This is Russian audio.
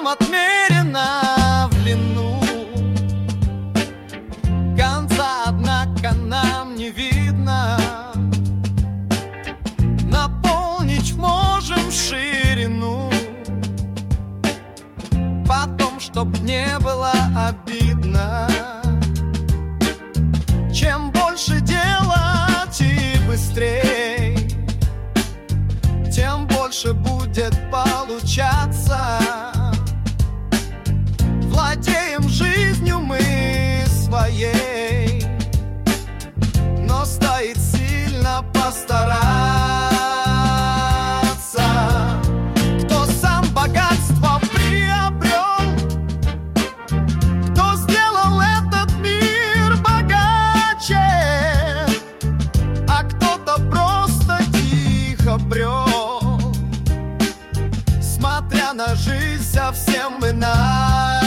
всем отмерено в длину. Конца, однако, нам не видно. Наполнить можем ширину, потом, чтоб не было обидно. Чем больше делать и быстрей, тем больше будет получаться. Владеем жизнью мы своей, но стоит сильно постараться. Кто сам богатство приобрел, кто сделал этот мир богаче, а кто-то просто тихо брел, смотря на жизнь совсем иначе.